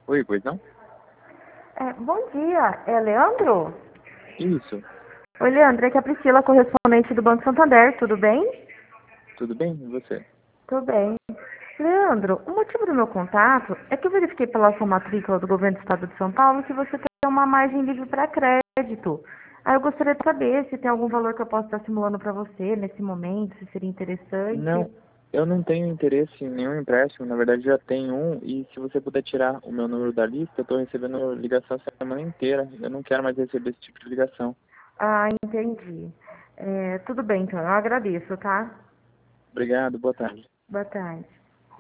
Oi, pois não? Bom dia, é Leandro? Isso. Oi, Leandro, é que a Priscila, correspondente do Banco Santander, tudo bem? Tudo bem? E você? Tudo bem. Leandro, o motivo do meu contato é que eu verifiquei pela sua matrícula do Governo do Estado de São Paulo que você tem uma margem livre para crédito. Aí eu gostaria de saber se tem algum valor que eu possa estar simulando para você nesse momento, se seria interessante. Não, eu não tenho interesse em nenhum empréstimo. Na verdade, já tenho um. E se você puder tirar o meu número da lista, eu estou recebendo ligação a semana inteira. Eu não quero mais receber esse tipo de ligação. Ah, entendi. Tudo bem, então, eu agradeço, tá? Obrigado, boa tarde. Boa tarde.